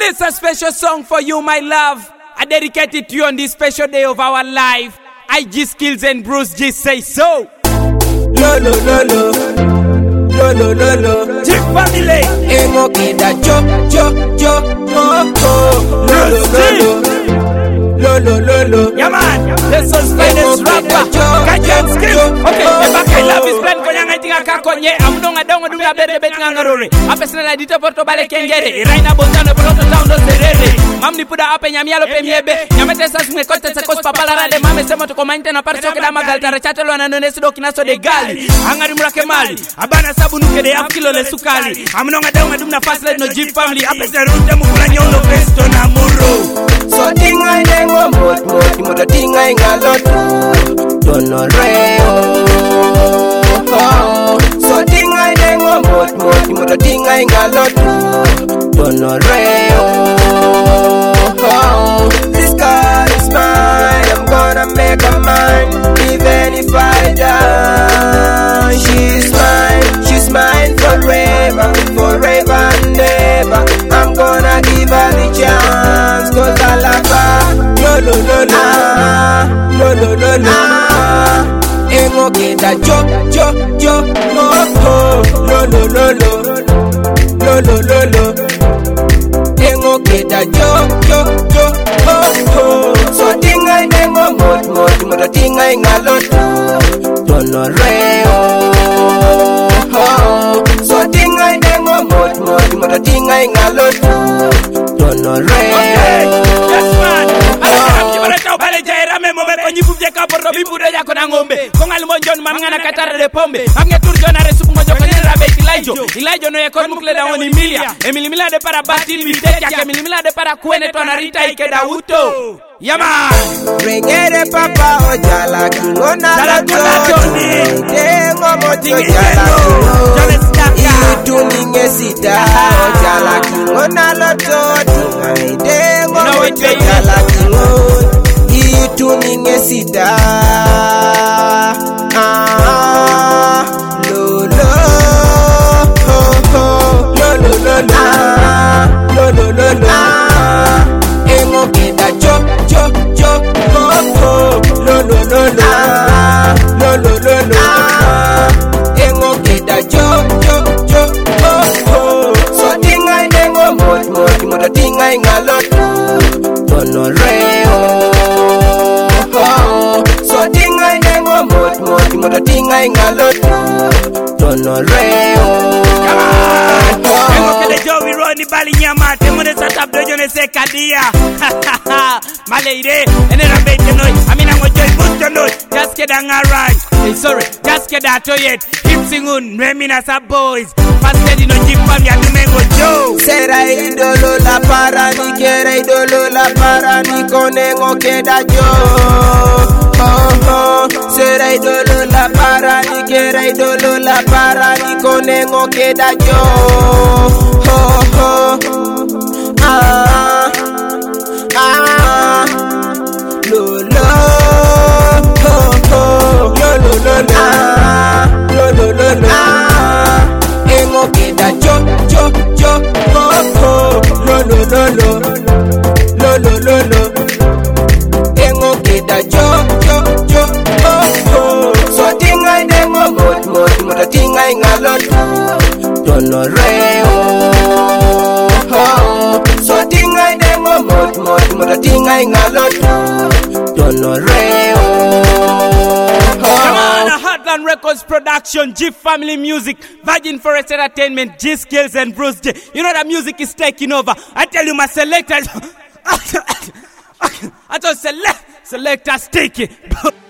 This is a special song for you, my love. I dedicate it to you on this special day of our life. IG Skills and Bruce G say so. Lo lo lo lo, lo lo lo lo. G family. Emo kida jo oh oh. Lo lo lo lo, lo lo lo lo. Yeah man, this is finest rapper. Kajan Skills. Okay, I love is plan konya ngai tinga kakonye. Amdonga dongo dunga bede betinga ngarore. Apesna la dito porto bale kengere. Iraina botano porto town do serere. Mamni puda ape nyamialo pe miebe. Nyamete sa sume kote sa kos papala de mame sema to komante na parso ke da magalta rechatelo na none sido kinaso de gali. Angari murake mali. Abana sabu nuke de afkilo le sukali. Amnonga donga dumna fasle no G family. Apesna runde mukula nyondo pesto na muro. So tinga nengo mot moto tinga ngaloto. Dono reo. So tinga nengo mot moto tinga ngaloto. Dono reo. This girl is mine, I'm gonna make her mine. Even if I die, she's mine forever, forever and ever. I'm gonna give her the chance, cause I love her. Lo lo lo lo, lo lo lo lo. Emo keda jo, oh oh. Lo lo lo lo, lo lo lo lo. Emo keda jo, oh oh. So tinga nengo moto tinga ngaloto. Dono reo. So tinga nengo moto tinga ngaloto. Dono reo. Yes man. Bale jaira memo be ko nyifuje ka porto bibude yako na ngombe ko ngal mo jon mam ngana katare de pombe am nge tur jona resu mo joko nyera be ilaijo no yakon mukle da woni milia emilimila de para batil mi te ya emilimila de para kuene to na rita ikeda uto yama regere papa ojala kingona la toni dengo moto jala tuninge sita ojala kingona la toni dengo moto jala kingona tuninge sida lo lo emo keda jo lo emo keda jo so tinga nengo moto tinga ngaloto dono reo. So tinga nengo moto tinga ngaloto. Dono reo. Tengo que de Joey Ronnie Bali nyama. Tengo de sata blojo ne se kadia. Maleire. Ene rambete noi. Amina mo joy busto noi. Just get on around. Hey sorry. Just get that toyet. Hip singun. Remina sa boys. Fast steady no G family. Atumengo Joe. Sera idolo la para ni kera idolo la para ni konengo keda jo. Sera idolo la para ni kera idolo la para ni konengo keda jo. Lo lo emo keda jo lo emo keda jo so tinga nengo moto tinga ngaloto. Dono reo. So tinga nengo moto tinga ngaloto. Dono reo. Heartland Records production, G Family Music, Virgin Forest Entertainment, G Skills and Bruce J. You know that music is taking over. I tell you, my selectors, I just selectors take it.